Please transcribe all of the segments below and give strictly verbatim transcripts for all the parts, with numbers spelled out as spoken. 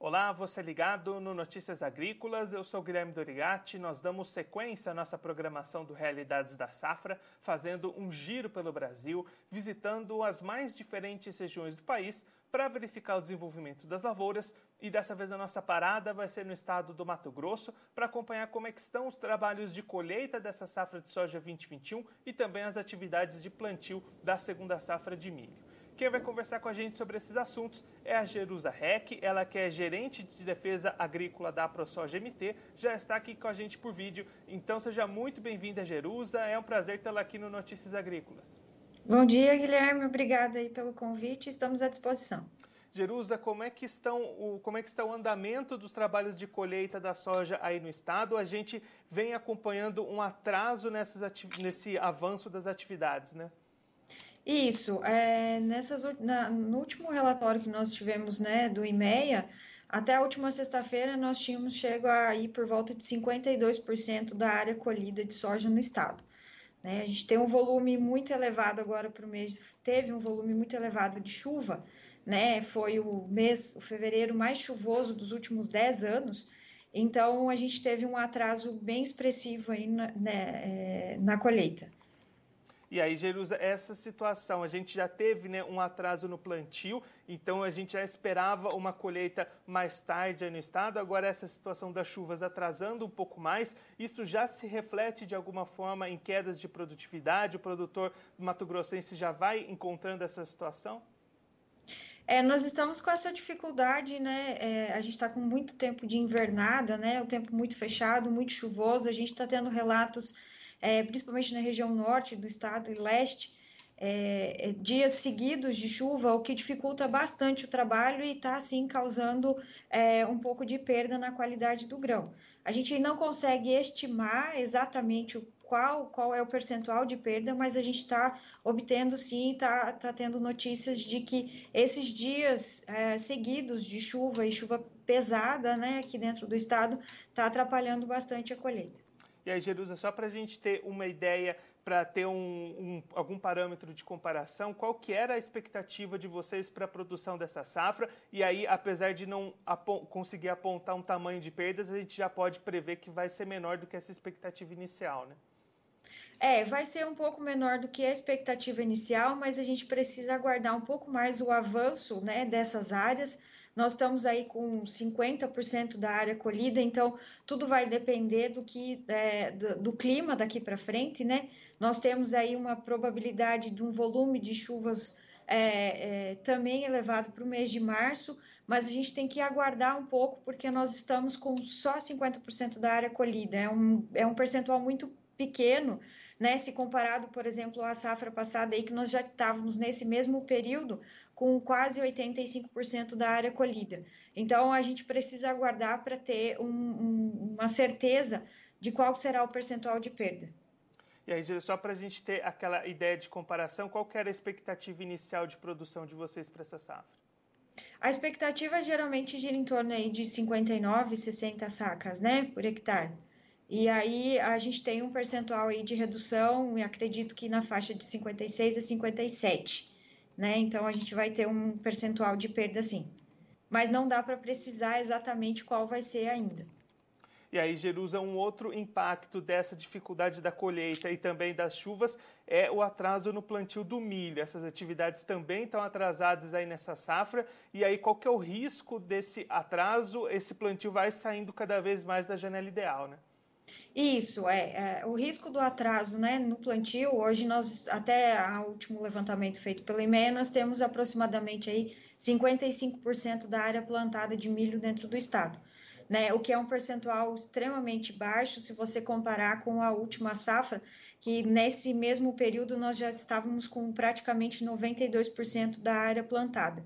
Olá, você ligado no Notícias Agrícolas, eu sou Guilherme Dorigatti. Nós damos sequência à nossa programação do Realidades da Safra, fazendo um giro pelo Brasil, visitando as mais diferentes regiões do país para verificar o desenvolvimento das lavouras. E dessa vez a nossa parada vai ser no estado do Mato Grosso para acompanhar como é que estão os trabalhos de colheita dessa safra de soja vinte e vinte e um e também as atividades de plantio da segunda safra de milho. Quem vai conversar com a gente sobre esses assuntos é a Jerusa Reck, ela que é gerente de defesa agrícola da ProSoja M T, já está aqui com a gente por vídeo. Então seja muito bem-vinda, Jerusa, é um prazer tê-la aqui no Notícias Agrícolas. Bom dia, Guilherme, obrigada aí pelo convite, estamos à disposição. Jerusa, como é que estão o, como é que está o andamento dos trabalhos de colheita da soja aí no estado? A gente vem acompanhando um atraso nessas nesse avanço das atividades, né? Isso, é, nessas, na, no último relatório que nós tivemos, né, do IMEA, até a última sexta-feira nós tínhamos chego a ir por volta de cinquenta e dois por cento da área colhida de soja no estado. Né? A gente tem um volume muito elevado agora para o mês, teve um volume muito elevado de chuva, né? Foi o mês, o fevereiro mais chuvoso dos últimos dez anos, então a gente teve um atraso bem expressivo aí na, né, na colheita. E aí, Jerusa, essa situação, a gente já teve, né, um atraso no plantio, então a gente já esperava uma colheita mais tarde aí no estado, agora essa situação das chuvas atrasando um pouco mais, isso já se reflete de alguma forma em quedas de produtividade? O produtor mato-grossense já vai encontrando essa situação? É, nós estamos com essa dificuldade, né? É, a gente está com muito tempo de invernada, né? O tempo muito fechado, muito chuvoso, a gente está tendo relatos É, principalmente na região norte do estado e leste, é, é, dias seguidos de chuva, o que dificulta bastante o trabalho e está, assim, causando é, um pouco de perda na qualidade do grão. A gente não consegue estimar exatamente o qual, qual é o percentual de perda, mas a gente está obtendo, sim, está tá tendo notícias de que esses dias é, seguidos de chuva e chuva pesada, né, aqui dentro do estado, está atrapalhando bastante a colheita. E aí, Jerusa, só para a gente ter uma ideia, para ter um, um, algum parâmetro de comparação, qual que era a expectativa de vocês para a produção dessa safra? E aí, apesar de não apon- conseguir apontar um tamanho de perdas, a gente já pode prever que vai ser menor do que essa expectativa inicial, né? É, vai ser um pouco menor do que a expectativa inicial, mas a gente precisa aguardar um pouco mais o avanço, né, dessas áreas. Nós estamos aí com cinquenta por cento da área colhida, então tudo vai depender do que é, do, do clima daqui para frente, né? Nós temos aí uma probabilidade de um volume de chuvas é, é, também elevado para o mês de março, mas a gente tem que aguardar um pouco, porque nós estamos com só cinquenta por cento da área colhida, é um, é um percentual muito pequeno, né, se comparado, por exemplo, à safra passada aí, que nós já estávamos nesse mesmo período com quase oitenta e cinco por cento da área colhida. Então, a gente precisa aguardar para ter um, um, uma certeza de qual será o percentual de perda. E aí, só para a gente ter aquela ideia de comparação, qual que era a expectativa inicial de produção de vocês para essa safra? A expectativa geralmente gira em torno aí de cinquenta e nove, sessenta sacas, né, por hectare. E aí a gente tem um percentual aí de redução, e acredito que na faixa de cinquenta e seis a cinquenta e sete, né? Então a gente vai ter um percentual de perda sim. Mas não dá para precisar exatamente qual vai ser ainda. E aí, Jerusa, um outro impacto dessa dificuldade da colheita e também das chuvas é o atraso no plantio do milho. Essas atividades também estão atrasadas aí nessa safra. E aí, qual que é o risco desse atraso? Esse plantio vai saindo cada vez mais da janela ideal, né? Isso, é, é o risco do atraso, né, no plantio. Hoje nós, até o último levantamento feito pela IMEA, nós temos aproximadamente aí cinquenta e cinco por cento da área plantada de milho dentro do estado, né, o que é um percentual extremamente baixo se você comparar com a última safra, que nesse mesmo período nós já estávamos com praticamente noventa e dois por cento da área plantada.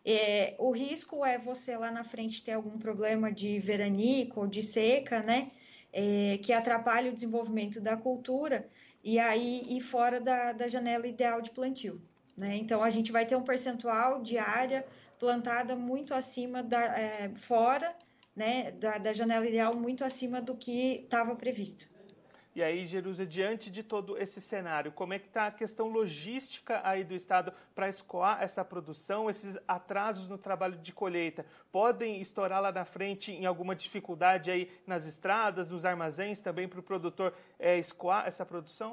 É, o risco é você lá na frente ter algum problema de veranico ou de seca, né, é, que atrapalha o desenvolvimento da cultura e aí ir fora da, da janela ideal de plantio, né? Então a gente vai ter um percentual de área plantada muito acima da é, fora, né, da, da janela ideal, muito acima do que estava previsto. E E aí, Jerusa, diante de todo esse cenário, como é que está a questão logística aí do Estado para escoar essa produção? Esses atrasos no trabalho de colheita podem estourar lá na frente em alguma dificuldade aí nas estradas, nos armazéns também para o produtor é, escoar essa produção?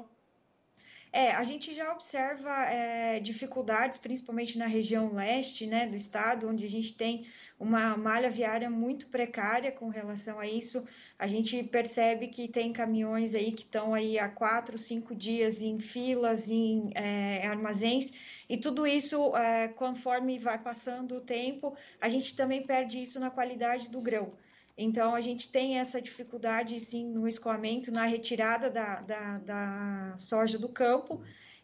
É, a gente já observa é, dificuldades, principalmente na região leste, né, do estado, onde a gente tem uma malha viária muito precária com relação a isso. A gente percebe que tem caminhões aí que estão aí há quatro, cinco dias em filas, em é, armazéns, e tudo isso, é, conforme vai passando o tempo, a gente também perde isso na qualidade do grão. Então, a gente tem essa dificuldade, sim, no escoamento, na retirada da, da, da soja do campo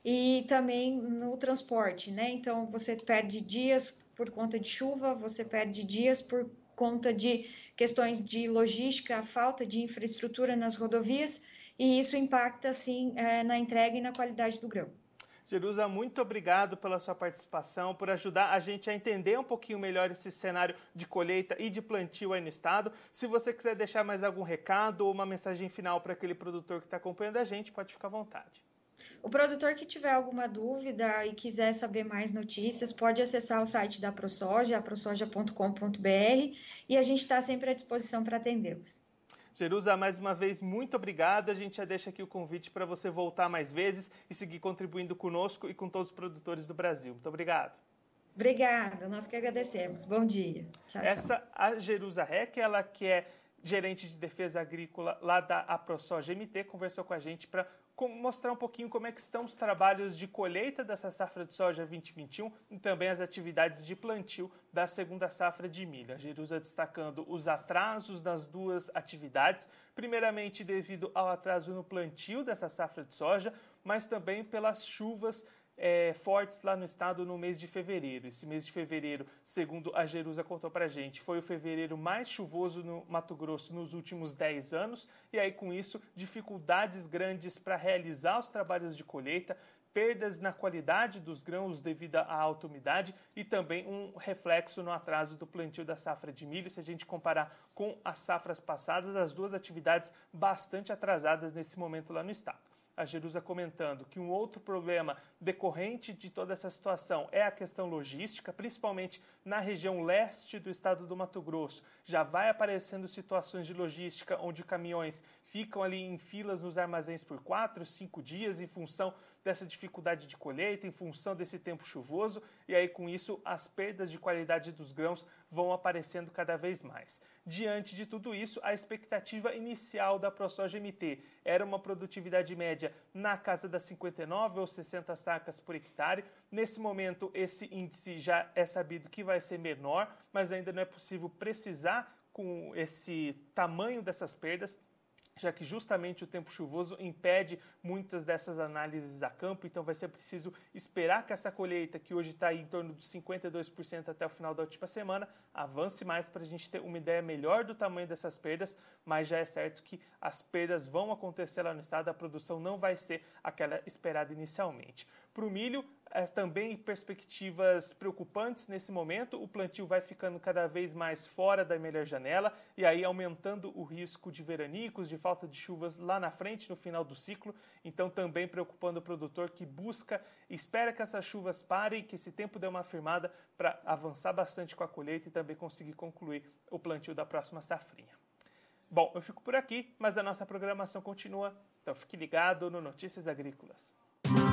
e também no transporte, né? Então, você perde dias por conta de chuva, você perde dias por conta de questões de logística, falta de infraestrutura nas rodovias, e isso impacta, sim, na entrega e na qualidade do grão. Jerusa, muito obrigado pela sua participação, por ajudar a gente a entender um pouquinho melhor esse cenário de colheita e de plantio aí no estado. Se você quiser deixar mais algum recado ou uma mensagem final para aquele produtor que está acompanhando a gente, pode ficar à vontade. O produtor que tiver alguma dúvida e quiser saber mais notícias, pode acessar o site da ProSoja, prosoja ponto com ponto br, e a gente está sempre à disposição para atendê-los. Jerusa, mais uma vez, muito obrigado. A gente já deixa aqui o convite para você voltar mais vezes e seguir contribuindo conosco e com todos os produtores do Brasil. Muito obrigado. Obrigada, nós que agradecemos. Bom dia. Tchau, Essa, tchau. a Jerusa Reck, ela que é gerente de defesa agrícola lá da AproSoja M T, conversou com a gente para mostrar um pouquinho como é que estão os trabalhos de colheita dessa safra de soja vinte e vinte e um e também as atividades de plantio da segunda safra de milho. A Jerusa destacando os atrasos das duas atividades, primeiramente devido ao atraso no plantio dessa safra de soja, mas também pelas chuvas É, fortes lá no estado no mês de fevereiro. Esse mês de fevereiro, segundo a Jerusa contou pra gente, foi o fevereiro mais chuvoso no Mato Grosso nos últimos dez anos, e aí com isso, dificuldades grandes para realizar os trabalhos de colheita, perdas na qualidade dos grãos devido à alta umidade e também um reflexo no atraso do plantio da safra de milho. Se a gente comparar com as safras passadas, as duas atividades bastante atrasadas nesse momento lá no estado. A Jerusa comentando que um outro problema decorrente de toda essa situação é a questão logística, principalmente na região leste do estado do Mato Grosso. Já vai aparecendo situações de logística onde caminhões ficam ali em filas nos armazéns por quatro, cinco dias em função dessa dificuldade de colheita, em função desse tempo chuvoso, e aí com isso as perdas de qualidade dos grãos vão aparecendo cada vez mais. Diante de tudo isso, a expectativa inicial da ProSoja M T era uma produtividade média na casa das cinquenta e nove ou sessenta sacas por hectare. Nesse momento, esse índice já é sabido que vai ser menor, mas ainda não é possível precisar com esse tamanho dessas perdas, já que justamente o tempo chuvoso impede muitas dessas análises a campo, então vai ser preciso esperar que essa colheita, que hoje está em torno de cinquenta e dois por cento até o final da última semana, avance mais para a gente ter uma ideia melhor do tamanho dessas perdas, mas já é certo que as perdas vão acontecer lá no estado, a produção não vai ser aquela esperada inicialmente. Para o milho, é, também perspectivas preocupantes nesse momento, o plantio vai ficando cada vez mais fora da melhor janela e aí aumentando o risco de veranicos, de falta de chuvas lá na frente, no final do ciclo, então também preocupando o produtor que busca, espera que essas chuvas parem, que esse tempo dê uma afirmada para avançar bastante com a colheita e também conseguir concluir o plantio da próxima safrinha. Bom, eu fico por aqui, mas a nossa programação continua, então fique ligado no Notícias Agrícolas.